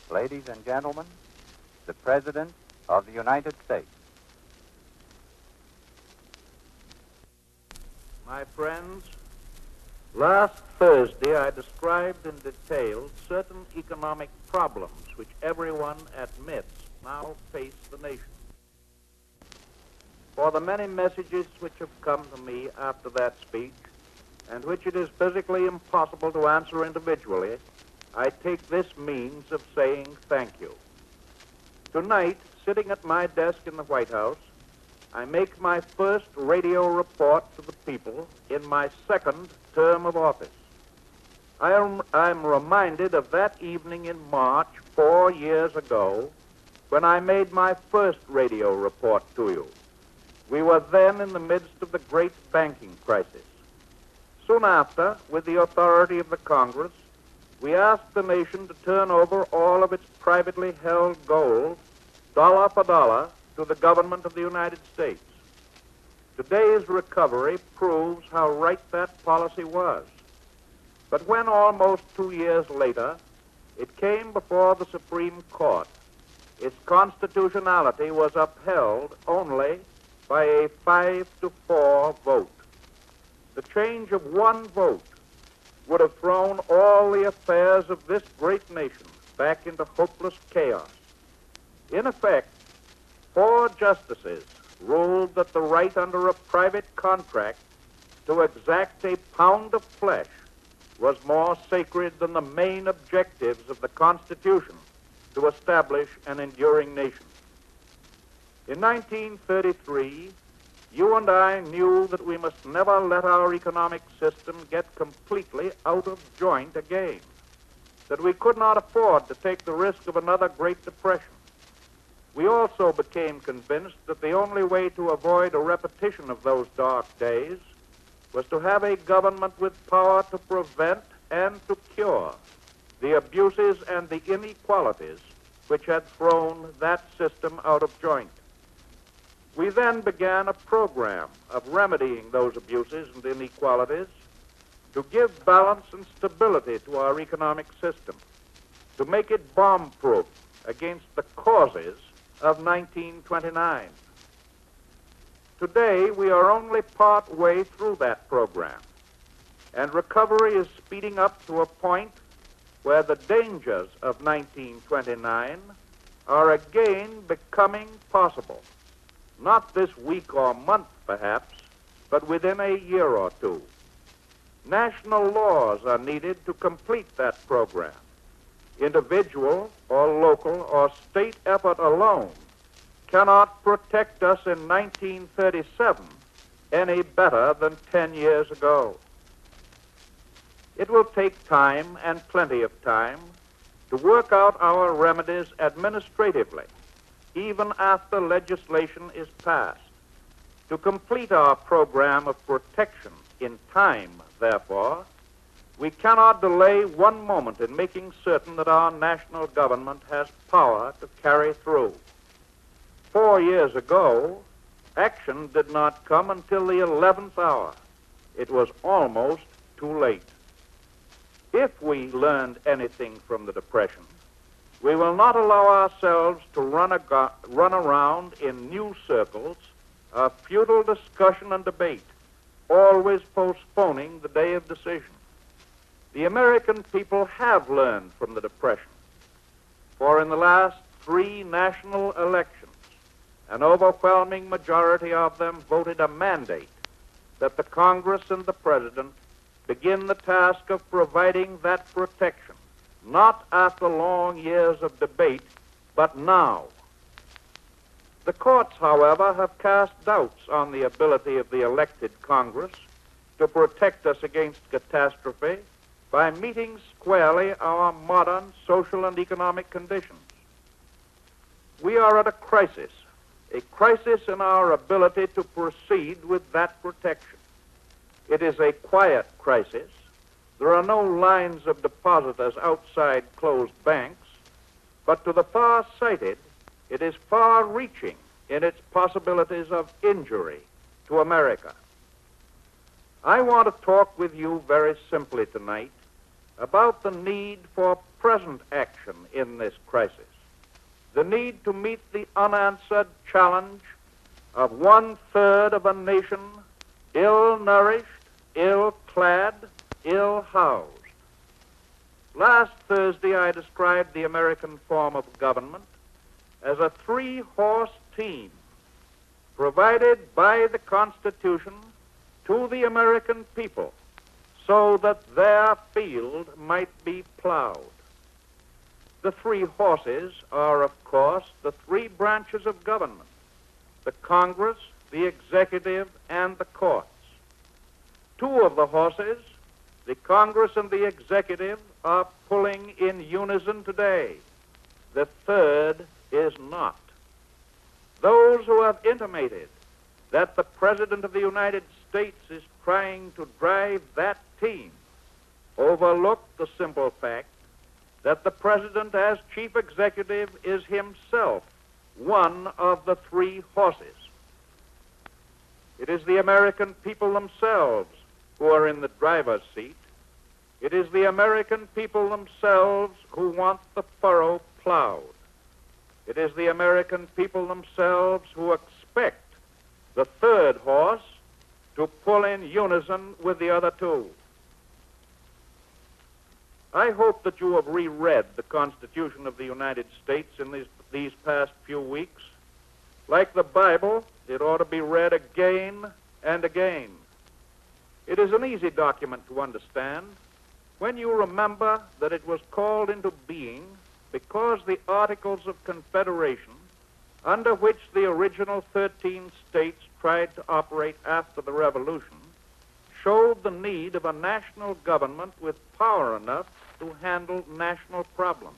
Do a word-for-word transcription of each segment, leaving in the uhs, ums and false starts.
Ladies and gentlemen, the President of the United States. My friends, last Thursday I described in detail certain economic problems which everyone admits now face the nation. For the many messages which have come to me after that speech, and which it is physically impossible to answer individually, I take this means of saying thank you. Tonight, sitting at my desk in the White House, I make my first radio report to the people in my second term of office. I am I'm reminded of that evening in March four years ago when I made my first radio report to you. We were then in the midst of the great banking crisis. Soon after, with the authority of the Congress, we asked the nation to turn over all of its privately held gold, dollar for dollar, to the government of the United States. Today's recovery proves how right that policy was. But when almost two years later, it came before the Supreme Court, its constitutionality was upheld only by a five to four vote. The change of one vote would have thrown all the affairs of this great nation back into hopeless chaos. In effect, four justices ruled that the right under a private contract to exact a pound of flesh was more sacred than the main objectives of the Constitution to establish an enduring nation. In nineteen thirty-three, you and I knew that we must never let our economic system get completely out of joint again, that we could not afford to take the risk of another Great Depression. We also became convinced that the only way to avoid a repetition of those dark days was to have a government with power to prevent and to cure the abuses and the inequalities which had thrown that system out of joint. We then began a program of remedying those abuses and inequalities to give balance and stability to our economic system, to make it bomb-proof against the causes of nineteen twenty-nine. Today, we are only part way through that program, and recovery is speeding up to a point where the dangers of nineteen twenty-nine are again becoming possible. Not this week or month, perhaps, but within a year or two. National laws are needed to complete that program. Individual or local or state effort alone cannot protect us in nineteen thirty-seven any better than ten years ago. It will take time, and plenty of time, to work out our remedies administratively, even after legislation is passed. To complete our program of protection in time, therefore, we cannot delay one moment in making certain that our national government has power to carry through. Four years ago, action did not come until the eleventh hour. It was almost too late. If we learned anything from the Depression, we will not allow ourselves to run, ag- run around in new circles of futile discussion and debate, always postponing the day of decision. The American people have learned from the Depression, for in the last three national elections, an overwhelming majority of them voted a mandate that the Congress and the President begin the task of providing that protection, not after long years of debate, but now. The courts, however, have cast doubts on the ability of the elected Congress to protect us against catastrophe by meeting squarely our modern social and economic conditions. We are at a crisis, a crisis in our ability to proceed with that protection. It is a quiet crisis. There are no lines of depositors outside closed banks, but to the far-sighted, it is far-reaching in its possibilities of injury to America. I want to talk with you very simply tonight about the need for present action in this crisis, the need to meet the unanswered challenge of one-third of a nation ill-nourished, ill-clad, ill-housed. Last Thursday, I described the American form of government as a three-horse team provided by the Constitution to the American people so that their field might be plowed. The three horses are, of course, the three branches of government: the Congress, the executive, and the courts. Two of the horses, the Congress and the executive, are pulling in unison today. The third is not. Those who have intimated that the President of the United States is trying to drive that team overlook the simple fact that the President, as chief executive, is himself one of the three horses. It is the American people themselves who are in the driver's seat. It is the American people themselves who want the furrow plowed. It is the American people themselves who expect the third horse to pull in unison with the other two. I hope that you have reread the Constitution of the United States in these, these past few weeks. Like the Bible, it ought to be read again and again. It is an easy document to understand when you remember that it was called into being because the Articles of Confederation, under which the original thirteen states tried to operate after the Revolution, showed the need of a national government with power enough to handle national problems.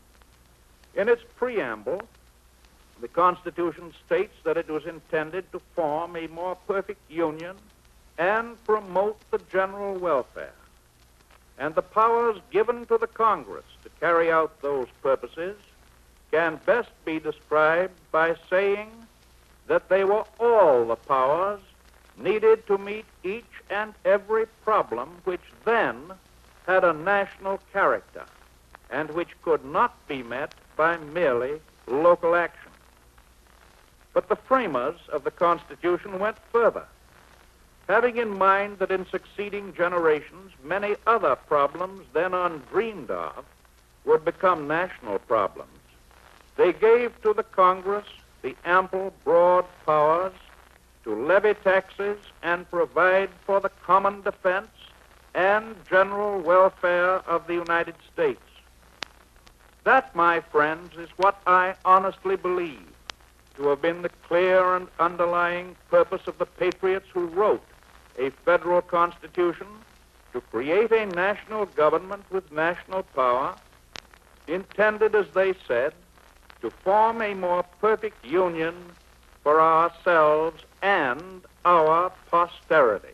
In its preamble, the Constitution states that it was intended to form a more perfect union and promote the general welfare. And the powers given to the Congress to carry out those purposes can best be described by saying that they were all the powers needed to meet each and every problem which then had a national character and which could not be met by merely local action. But the framers of the Constitution went further. Having in mind that in succeeding generations many other problems then undreamed of would become national problems, they gave to the Congress the ample, broad powers to levy taxes and provide for the common defense and general welfare of the United States. That, my friends, is what I honestly believe to have been the clear and underlying purpose of the patriots who wrote a federal constitution to create a national government with national power, intended, as they said, to form a more perfect union for ourselves and our posterity.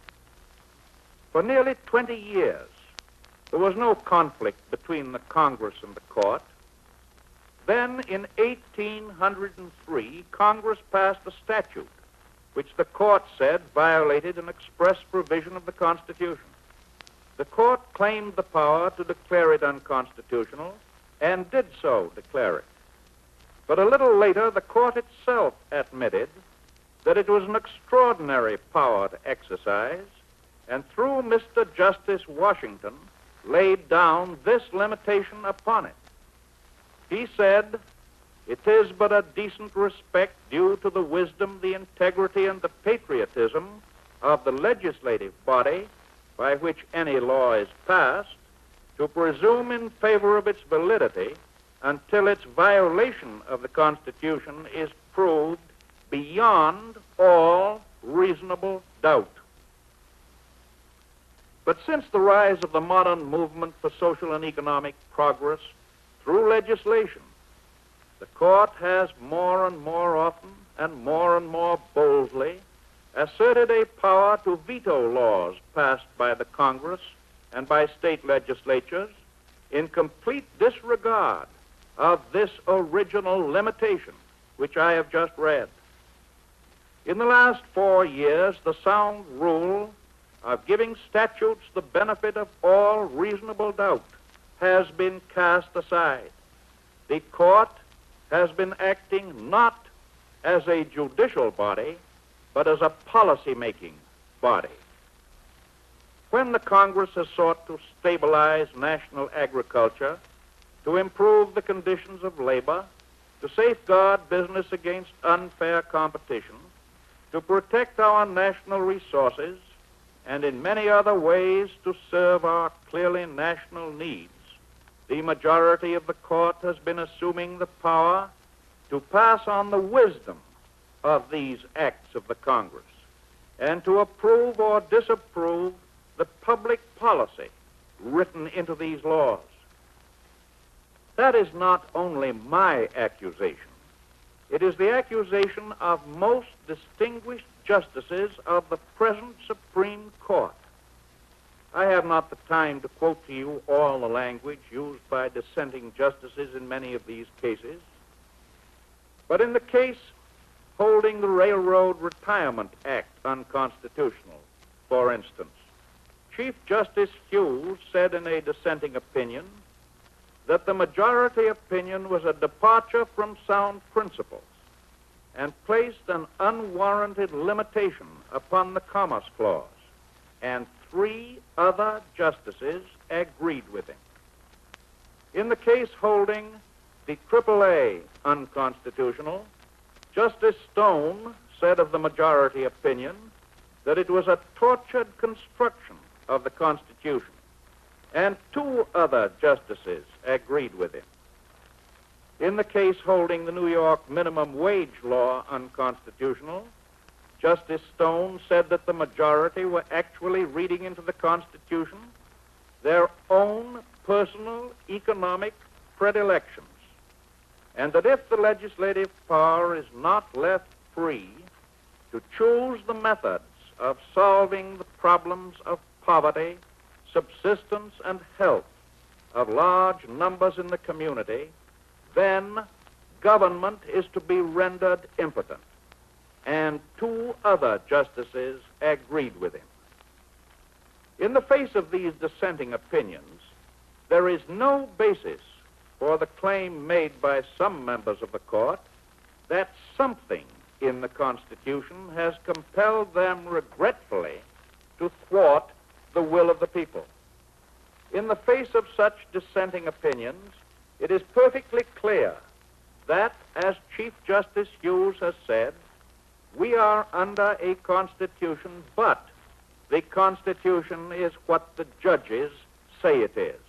For nearly twenty years, there was no conflict between the Congress and the court. Then, in eighteen hundred three, Congress passed a statute which the court said violated an express provision of the Constitution. The court claimed the power to declare it unconstitutional and did so declare it. But a little later, the court itself admitted that it was an extraordinary power to exercise, and through Mister Justice Washington laid down this limitation upon it. He said, "It is but a decent respect due to the wisdom, the integrity, and the patriotism of the legislative body by which any law is passed to presume in favor of its validity until its violation of the Constitution is proved beyond all reasonable doubt." But since the rise of the modern movement for social and economic progress through legislation, the court has more and more often and more and more boldly asserted a power to veto laws passed by the Congress and by state legislatures in complete disregard of this original limitation which I have just read. In the last four years, the sound rule of giving statutes the benefit of all reasonable doubt has been cast aside. The court has been acting not as a judicial body, but as a policy-making body. When the Congress has sought to stabilize national agriculture, to improve the conditions of labor, to safeguard business against unfair competition, to protect our national resources, and in many other ways to serve our clearly national needs, the majority of the court has been assuming the power to pass on the wisdom of these acts of the Congress and to approve or disapprove the public policy written into these laws. That is not only my accusation. It is the accusation of most distinguished justices of the present Supreme Court. I have not the time to quote to you all the language used by dissenting justices in many of these cases, but in the case holding the Railroad Retirement Act unconstitutional, for instance, Chief Justice Hughes said in a dissenting opinion that the majority opinion was a departure from sound principles and placed an unwarranted limitation upon the Commerce Clause, and three other justices agreed with him. In the case holding the triple A unconstitutional, Justice Stone said of the majority opinion that it was a tortured construction of the Constitution, and two other justices agreed with him. In the case holding the New York minimum wage law unconstitutional, Justice Stone said that the majority were actually reading into the Constitution their own personal economic predilections, and that if the legislative power is not left free to choose the methods of solving the problems of poverty, subsistence, and health of large numbers in the community, then government is to be rendered impotent. And two other justices agreed with him. In the face of these dissenting opinions, there is no basis for the claim made by some members of the court that something in the Constitution has compelled them regretfully to thwart the will of the people. In the face of such dissenting opinions, it is perfectly clear that, as Chief Justice Hughes has said, we are under a Constitution, but the Constitution is what the judges say it is.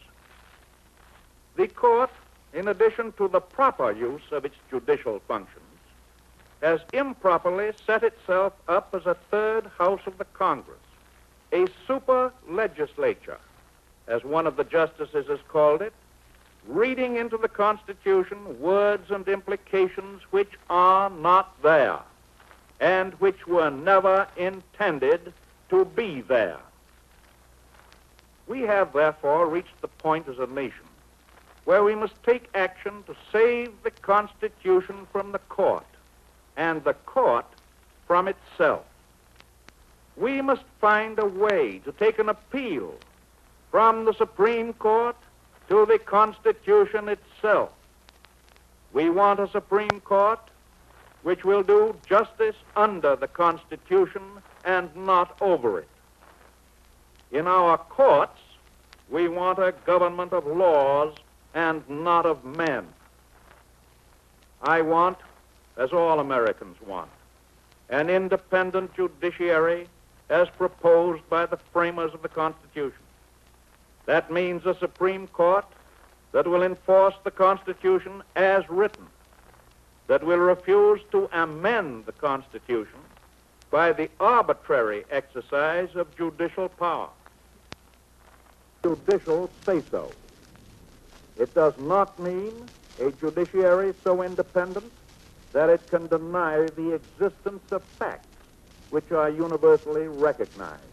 The court, in addition to the proper use of its judicial functions, has improperly set itself up as a third house of the Congress, a super legislature, as one of the justices has called it, reading into the Constitution words and implications which are not there and which were never intended to be there. We have, therefore, reached the point as a nation where we must take action to save the Constitution from the court and the court from itself. We must find a way to take an appeal from the Supreme Court to the Constitution itself. We want a Supreme Court which will do justice under the Constitution and not over it. In our courts, we want a government of laws and not of men. I want, as all Americans want, an independent judiciary as proposed by the framers of the Constitution. That means a Supreme Court that will enforce the Constitution as written, that will refuse to amend the Constitution by the arbitrary exercise of judicial power. Judicial say-so. It does not mean a judiciary so independent that it can deny the existence of facts which are universally recognized.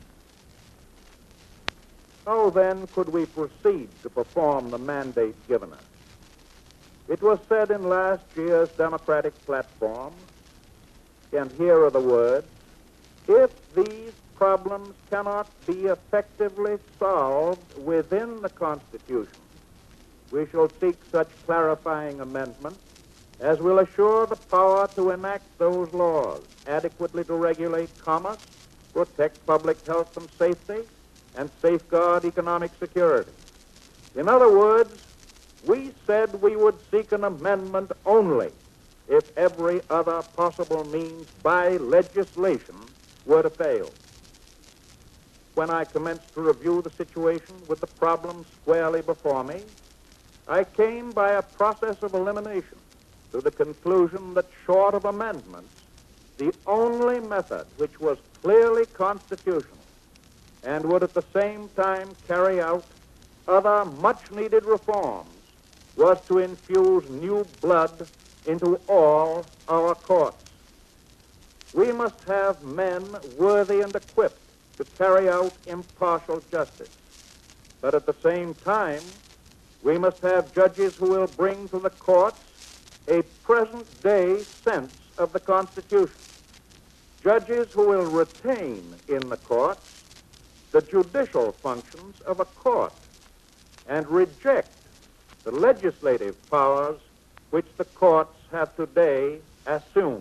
How then could we proceed to perform the mandate given us? It was said in last year's Democratic platform, and here are the words, if these problems cannot be effectively solved within the Constitution, we shall seek such clarifying amendments as will assure the power to enact those laws adequately to regulate commerce, protect public health and safety, and safeguard economic security. In other words, we said we would seek an amendment only if every other possible means by legislation were to fail. When I commenced to review the situation with the problem squarely before me, I came by a process of elimination to the conclusion that short of amendments, the only method which was clearly constitutional and would at the same time carry out other much-needed reforms was to infuse new blood into all our courts. We must have men worthy and equipped to carry out impartial justice. But at the same time, we must have judges who will bring to the courts a present-day sense of the Constitution. Judges who will retain in the courts the judicial functions of a court and reject the legislative powers which the courts have today assumed.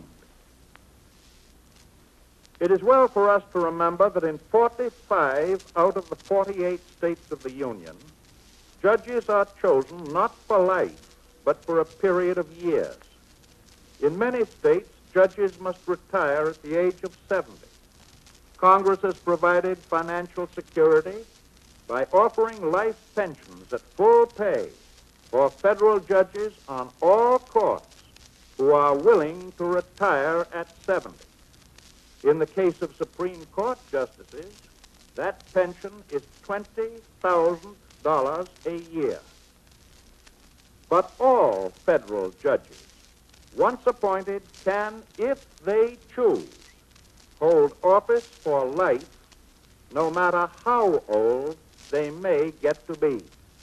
It is well for us to remember that in forty-five out of the forty-eight states of the Union, judges are chosen not for life, but for a period of years. In many states, judges must retire at the age of seventy. Congress has provided financial security by offering life pensions at full pay for federal judges on all courts who are willing to retire at seventy. In the case of Supreme Court justices, that pension is twenty thousand dollars a year. But all federal judges, once appointed, can, if they choose, hold office for life, no matter how old they may get to be.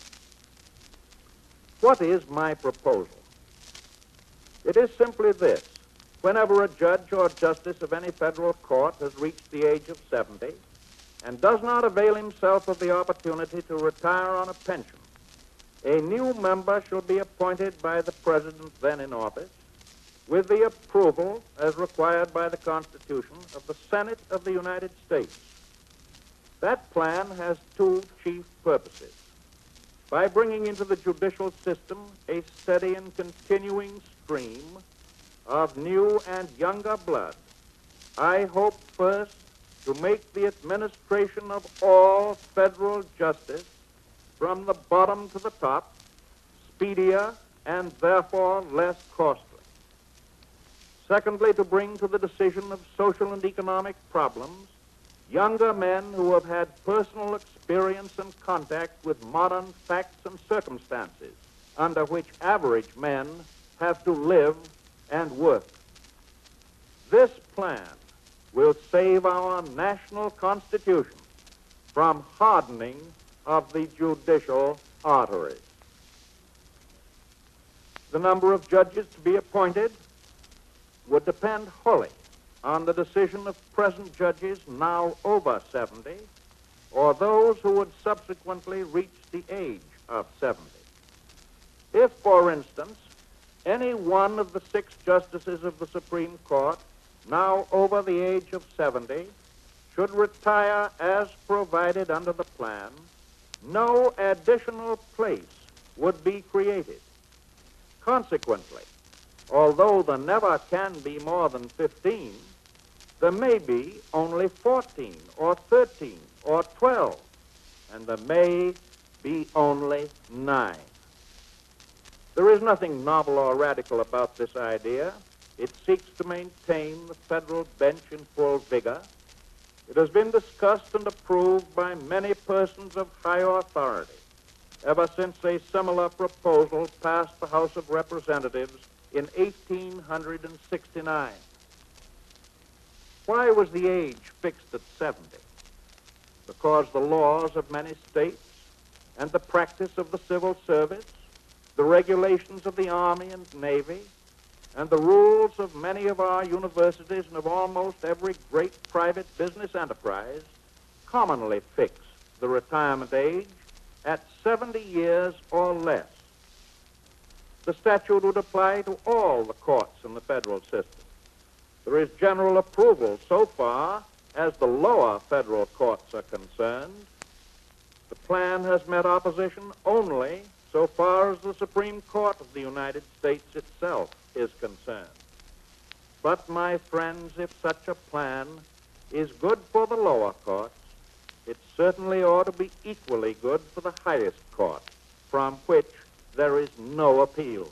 What is my proposal? It is simply this. Whenever a judge or justice of any federal court has reached the age of seventy and does not avail himself of the opportunity to retire on a pension, a new member shall be appointed by the president then in office with the approval, as required by the Constitution, of the Senate of the United States. That plan has two chief purposes. By bringing into the judicial system a steady and continuing stream of new and younger blood, I hope first to make the administration of all federal justice from the bottom to the top speedier and therefore less costly. Secondly, to bring to the decision of social and economic problems younger men who have had personal experience and contact with modern facts and circumstances under which average men have to live and work. This plan will save our national Constitution from hardening of the judicial arteries. The number of judges to be appointed would depend wholly on the decision of present judges now over seventy or those who would subsequently reach the age of seventy. If, for instance, any one of the six justices of the Supreme Court now over the age of seventy should retire as provided under the plan, no additional place would be created. Consequently, although there never can be more than fifteen, there may be only fourteen or thirteen or twelve, and there may be only nine. There is nothing novel or radical about this idea. It seeks to maintain the federal bench in full vigor. It has been discussed and approved by many persons of high authority ever since a similar proposal passed the House of Representatives in eighteen sixty-nine. Why was the age fixed at seventy? Because the laws of many states and the practice of the civil service, the regulations of the Army and Navy, and the rules of many of our universities and of almost every great private business enterprise commonly fix the retirement age at seventy years or less. The statute would apply to all the courts in the federal system. There is general approval so far as the lower federal courts are concerned. The plan has met opposition only so far as the Supreme Court of the United States itself is concerned. But, my friends, if such a plan is good for the lower courts, it certainly ought to be equally good for the highest court, from which there is no appeal.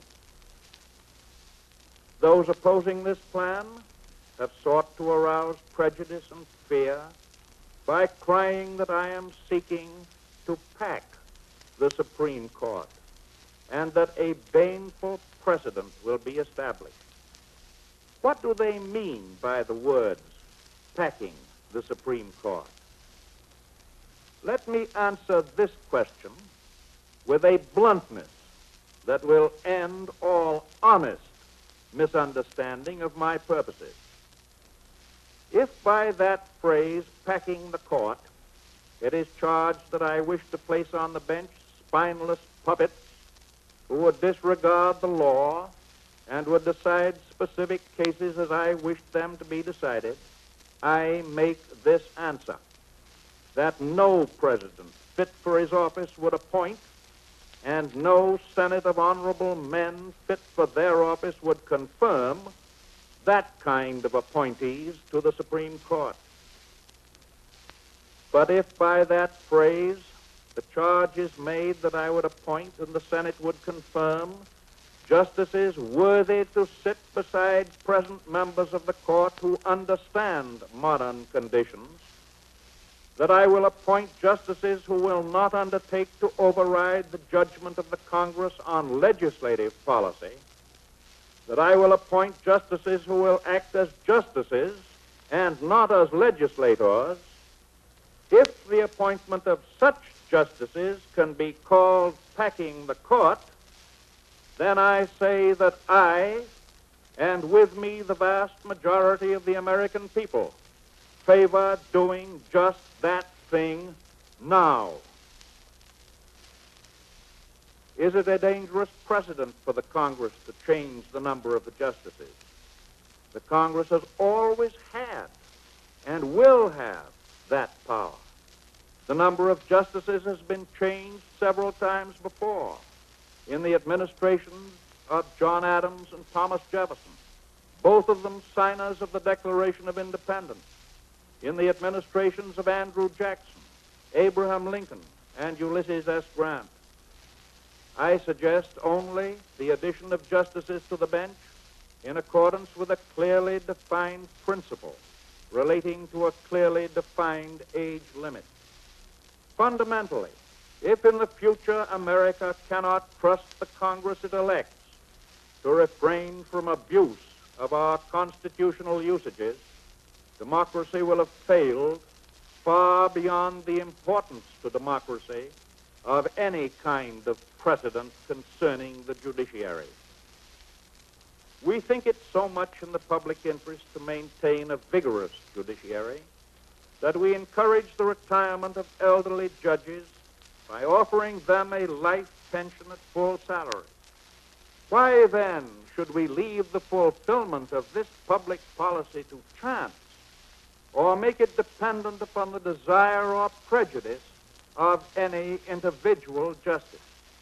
Those opposing this plan have sought to arouse prejudice and fear by crying that I am seeking to pack the Supreme Court and that a baneful precedent will be established. What do they mean by the words, packing the Supreme Court? Let me answer this question with a bluntness that will end all honest misunderstanding of my purposes. If by that phrase, packing the court, it is charged that I wish to place on the bench spineless puppets who would disregard the law and would decide specific cases as I wished them to be decided, I make this answer, that no president fit for his office would appoint, and no Senate of honorable men fit for their office would confirm that kind of appointees to the Supreme Court. But if by that phrase the charge is made that I would appoint and the Senate would confirm justices worthy to sit beside present members of the court who understand modern conditions, that I will appoint justices who will not undertake to override the judgment of the Congress on legislative policy, that I will appoint justices who will act as justices and not as legislators, if the appointment of such justices can be called packing the court, then I say that I, and with me the vast majority of the American people, favor doing just that thing now. Is it a dangerous precedent for the Congress to change the number of the justices? The Congress has always had and will have that power. The number of justices has been changed several times before in the administrations of John Adams and Thomas Jefferson, both of them signers of the Declaration of Independence, in the administrations of Andrew Jackson, Abraham Lincoln, and Ulysses S. Grant. I suggest only the addition of justices to the bench in accordance with a clearly defined principle relating to a clearly defined age limit. Fundamentally, if in the future America cannot trust the Congress it elects to refrain from abuse of our constitutional usages, democracy will have failed far beyond the importance to democracy of any kind of precedent concerning the judiciary. We think it so much in the public interest to maintain a vigorous judiciary that we encourage the retirement of elderly judges by offering them a life pension at full salary. Why then should we leave the fulfillment of this public policy to chance or make it dependent upon the desire or prejudice of any individual justice?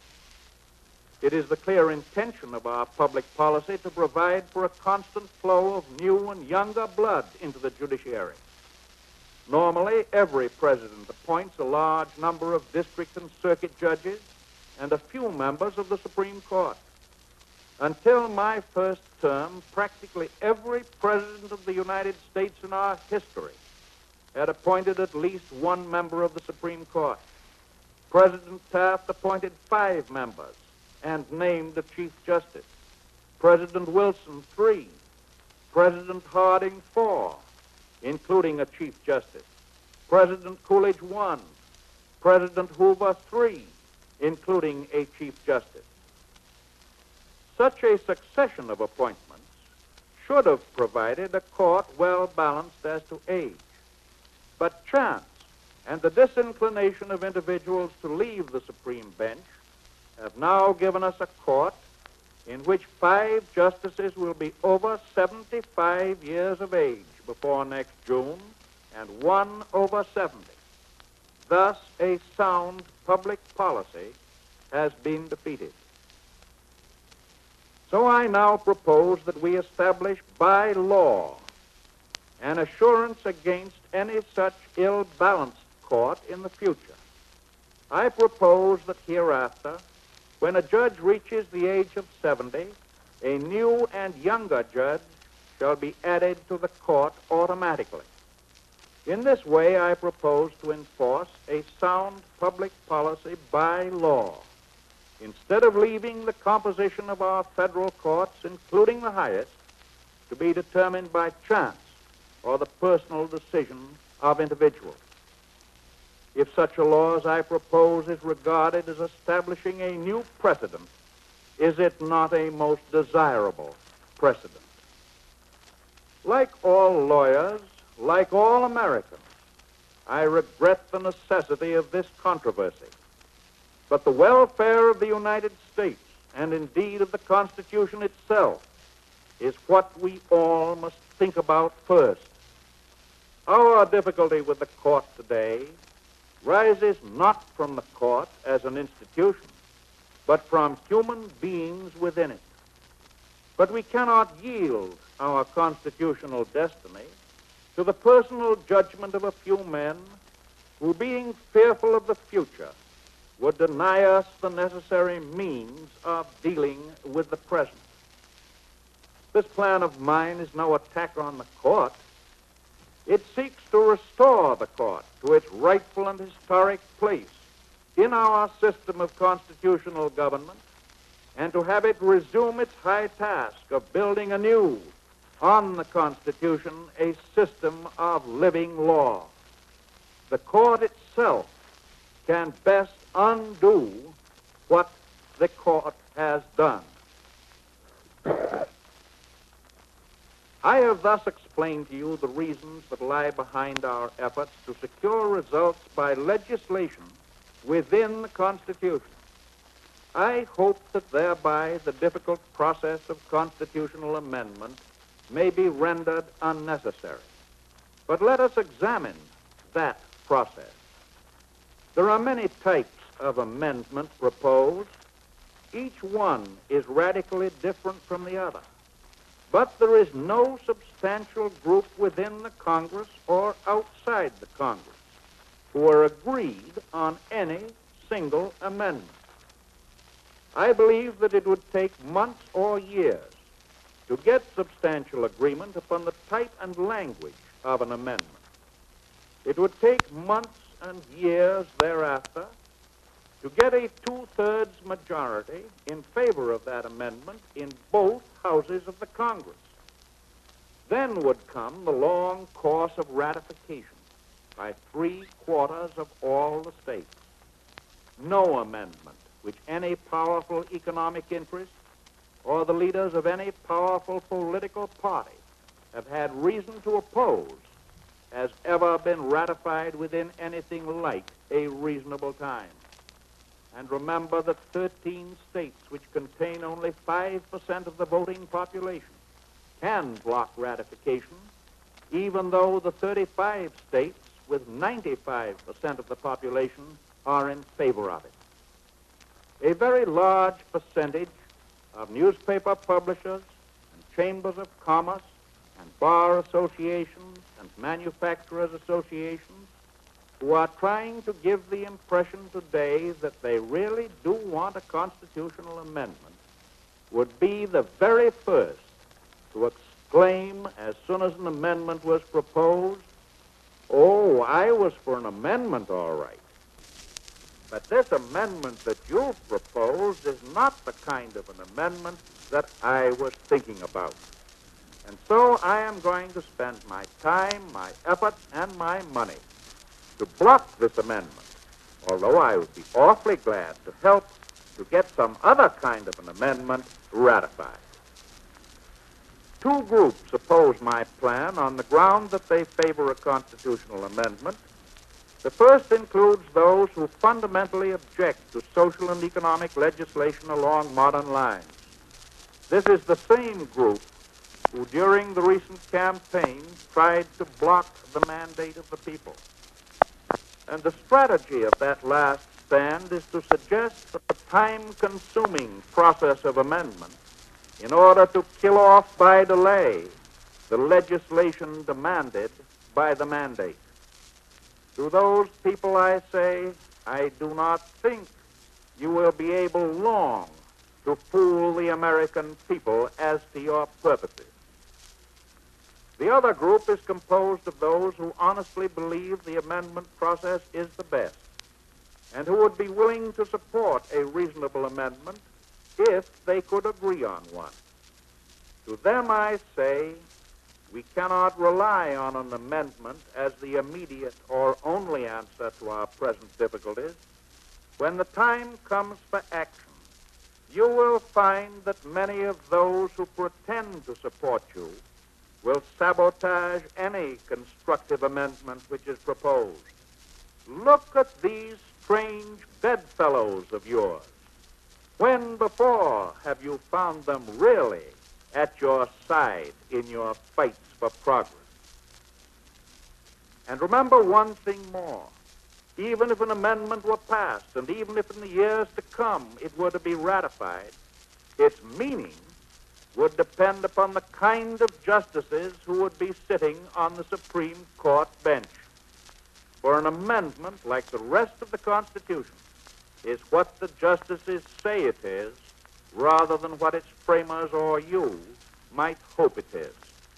It is the clear intention of our public policy to provide for a constant flow of new and younger blood into the judiciary. Normally, every president appoints a large number of district and circuit judges and a few members of the Supreme Court. Until my first term, practically every president of the United States in our history had appointed at least one member of the Supreme Court. President Taft appointed five members and named a Chief Justice. President Wilson, three. President Harding, four, including a Chief Justice. President Coolidge, one. President Hoover, three, including a Chief Justice. Such a succession of appointments should have provided a court well balanced as to age. But chance and the disinclination of individuals to leave the Supreme Bench have now given us a court in which five justices will be over seventy-five years of age before next June, and one over seventy. Thus, a sound public policy has been defeated. So I now propose that we establish by law an assurance against any such ill-balanced court in the future. I propose that hereafter, when a judge reaches the age of seventy, a new and younger judge shall be added to the court automatically. In this way, I propose to enforce a sound public policy by law, instead of leaving the composition of our federal courts, including the highest, to be determined by chance or the personal decision of individuals. If such a law as I propose is regarded as establishing a new precedent, is it not a most desirable precedent? Like all lawyers, like all Americans, I regret the necessity of this controversy. But the welfare of the United States, and indeed of the Constitution itself, is what we all must think about first. Our difficulty with the court today rises not from the court as an institution, but from human beings within it. But we cannot yield our constitutional destiny to the personal judgment of a few men who, being fearful of the future, would deny us the necessary means of dealing with the present. This plan of mine is no attack on the court. It seeks to restore the court to its rightful and historic place in our system of constitutional government, and to have it resume its high task of building anew on the Constitution a system of living law. The court itself can best undo what the court has done. I have thus explained to you the reasons that lie behind our efforts to secure results by legislation within the Constitution. I hope that thereby the difficult process of constitutional amendment may be rendered unnecessary. But let us examine that process. There are many types of amendment proposed. Each one is radically different from the other. But there is no substantial group within the Congress or outside the Congress who are agreed on any single amendment. I believe that it would take months or years to get substantial agreement upon the type and language of an amendment. It would take months and years thereafter to get a two-thirds majority in favor of that amendment in both houses of the Congress. Then would come the long course of ratification by three-quarters of all the states. No amendment which any powerful economic interest or the leaders of any powerful political party have had reason to oppose has ever been ratified within anything like a reasonable time. And remember that thirteen states, which contain only five percent of the voting population, can block ratification, even though the thirty-five states with ninety-five percent of the population are in favor of it. A very large percentage of newspaper publishers and chambers of commerce and bar associations and manufacturers associations who are trying to give the impression today that they really do want a constitutional amendment would be the very first to exclaim as soon as an amendment was proposed, "Oh, I was for an amendment, all right. But this amendment that you've proposed is not the kind of an amendment that I was thinking about. And so I am going to spend my time, my effort, and my money to block this amendment, although I would be awfully glad to help to get some other kind of an amendment ratified." Two groups oppose my plan on the ground that they favor a constitutional amendment, The first includes those who fundamentally object to social and economic legislation along modern lines. This is the same group who, during the recent campaign, tried to block the mandate of the people. And the strategy of that last stand is to suggest the time-consuming process of amendment in order to kill off by delay the legislation demanded by the mandate. To those people I say, I do not think you will be able long to fool the American people as to your purposes. The other group is composed of those who honestly believe the amendment process is the best and who would be willing to support a reasonable amendment if they could agree on one. To them I say, we cannot rely on an amendment as the immediate or only answer to our present difficulties. When the time comes for action, you will find that many of those who pretend to support you will sabotage any constructive amendment which is proposed. Look at these strange bedfellows of yours. When before have you found them really at your side in your fights for progress? And remember one thing more. Even if an amendment were passed, and even if in the years to come it were to be ratified, its meaning would depend upon the kind of justices who would be sitting on the Supreme Court bench. For an amendment, like the rest of the Constitution, is what the justices say it is, rather than what its framers or you might hope it is.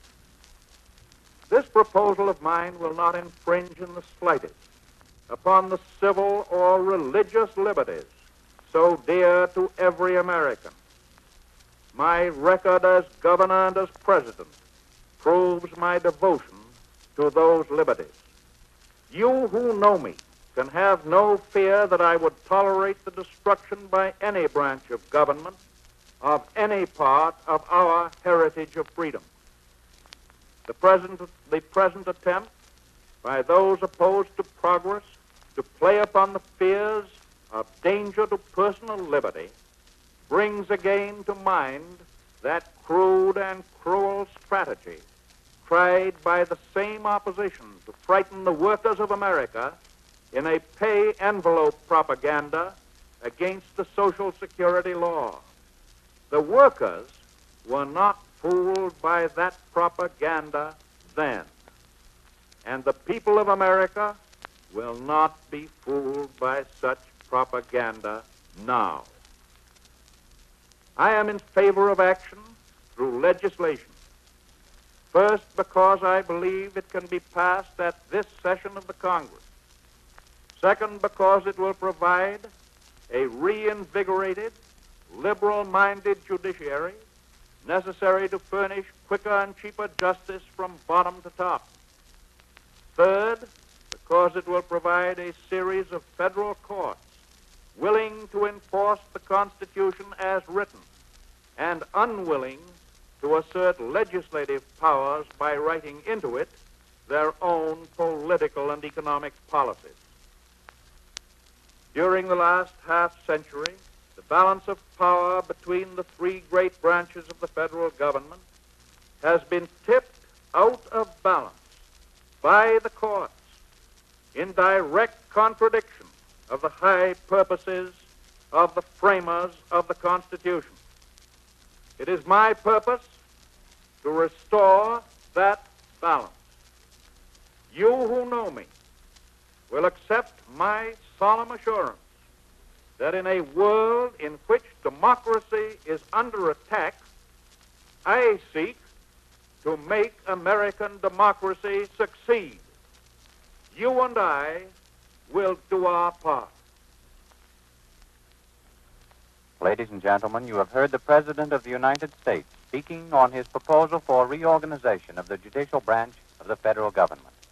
This proposal of mine will not infringe in the slightest upon the civil or religious liberties so dear to every American. My record as governor and as president proves my devotion to those liberties. You who know me can have no fear that I would tolerate the destruction by any branch of government of any part of our heritage of freedom. The present, the present attempt by those opposed to progress to play upon the fears of danger to personal liberty brings again to mind that crude and cruel strategy tried by the same opposition to frighten the workers of America in a pay envelope propaganda against the Social Security law. The workers were not fooled by that propaganda then, and the people of America will not be fooled by such propaganda now. I am in favor of action through legislation. First, because I believe it can be passed at this session of the Congress. Second, because it will provide a reinvigorated, liberal-minded judiciary necessary to furnish quicker and cheaper justice from bottom to top. Third, because it will provide a series of federal courts willing to enforce the Constitution as written and unwilling to assert legislative powers by writing into it their own political and economic policies. During the last half-century, the balance of power between the three great branches of the federal government has been tipped out of balance by the courts in direct contradiction of the high purposes of the framers of the Constitution. It is my purpose to restore that balance. You who know me will accept my solemn assurance that in a world in which democracy is under attack, I seek to make American democracy succeed. You and I will do our part. Ladies and gentlemen, you have heard the President of the United States speaking on his proposal for reorganization of the judicial branch of the federal government.